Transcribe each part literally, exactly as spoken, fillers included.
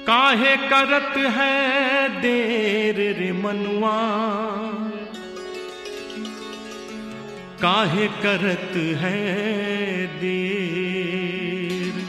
काहे करत है देर रे मनुआ, काहे करत है देर,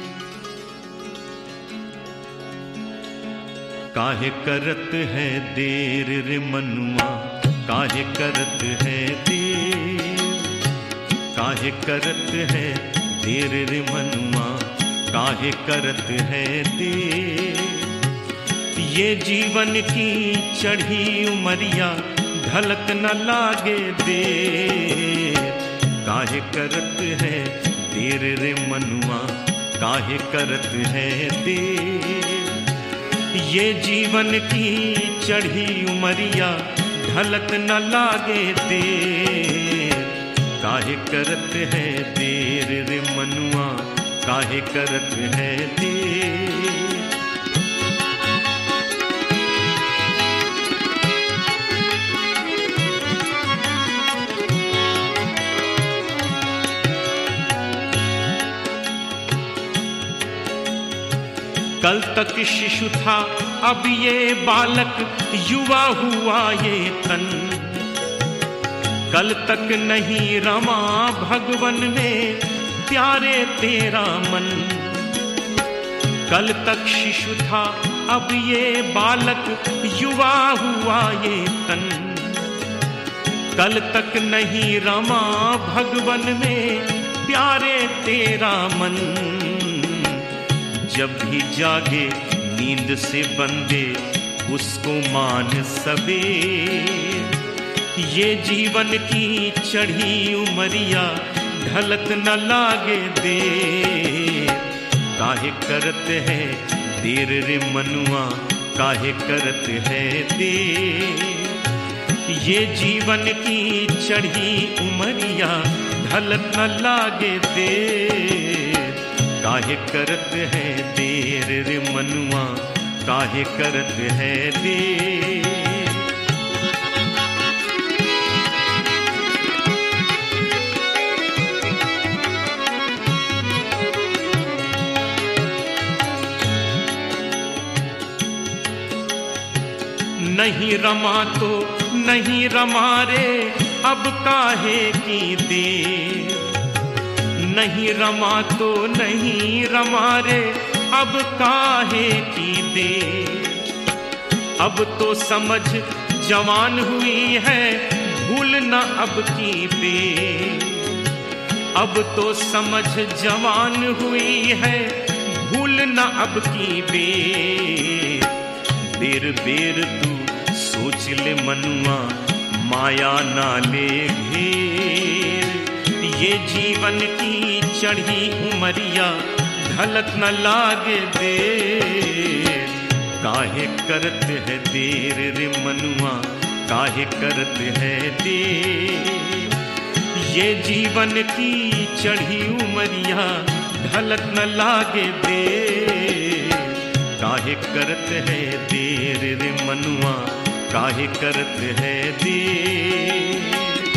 काहे करत है देर रे मनुआ, काहे करत है देर, काहे करत है देर रे मनुआ, काहे करत है देर। ये जीवन की चढ़ी उमरिया ढलक न लागे देर, काहे करत है देर रे मनुआ, काहे करत है देर। ये जीवन की चढ़ी उमरिया ढलक न लागे देर, काहे करत है देर रे मनुआ, काहे करत है देर। कल तक शिशु था अब ये बालक, युवा हुआ ये तन, कल तक नहीं रमा भगवन में प्यारे तेरा मन। कल तक शिशु था अब ये बालक, युवा हुआ ये तन, कल तक नहीं रमा भगवन में प्यारे तेरा मन। जब भी जागे नींद से बंदे उसको मान सवेर, ये जीवन की चढ़ी उमरिया ढलक न लागे देर, काहे करत है देर रे मनुआ, काहे करत है देर। ये जीवन की चढ़ी उमरिया ढलक न लागे देर, काहे करत है देर रे मनुआ, काहे करत है देर। नहीं रमा तो नहीं रमा रे अब काहे की देर, नहीं रमा तो नहीं रमा रे अब काहे की देर। अब तो समझ जवान हुई है भूल न अब की बेर, अब तो समझ जवान हुई है भूल न अब की बेर। बेर बेर तू सोच ले मनुआ माया ना ले घेर, ये जीवन की चढ़ी उमरिया ढलक न लागे देर, काहे करत है देर रे मनुआ, काहे करत है देर। ये जीवन की चढ़ी उमरिया ढलक न लागे देर, काहे करत है देर रे मनुआ, काहे करत है देर।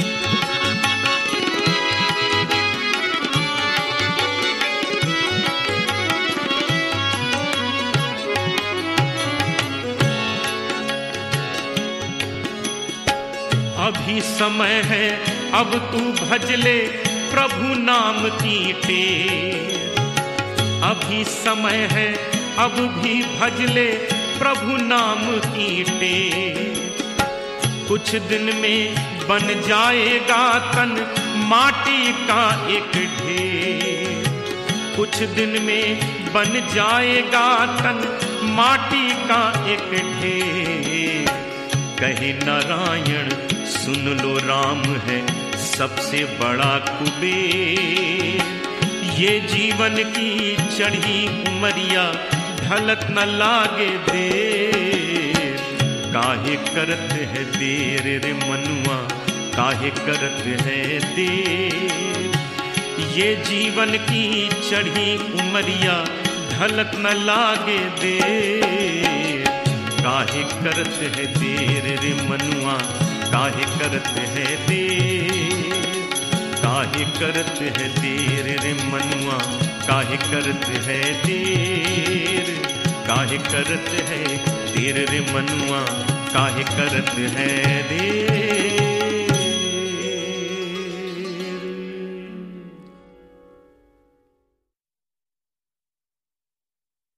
अभी समय है अब तू भज ले प्रभु नाम की टेर, अभी समय है अब भी भज ले प्रभु नाम की टेर। कुछ दिन में बन जाएगा तन माटी का एक ढेर, कुछ दिन में बन जाएगा तन माटी का एक ढेर। कहे नारायण सुन लो राम है सबसे बड़ा कुबेर, ये जीवन की चढ़ी उमरिया ढलक न लागे देर, काहे करत है देर रे मनुआ, काहे करत है देर। ये जीवन की चढ़ी उमरिया ढलक न लागे देर, काहे करत है देर रे मनुआ, काहे करत है देर, काहे करत है देर रे मनुआ, काहे करत है देर। काहे करत है देर रे मनुआ, काहे करत है देर।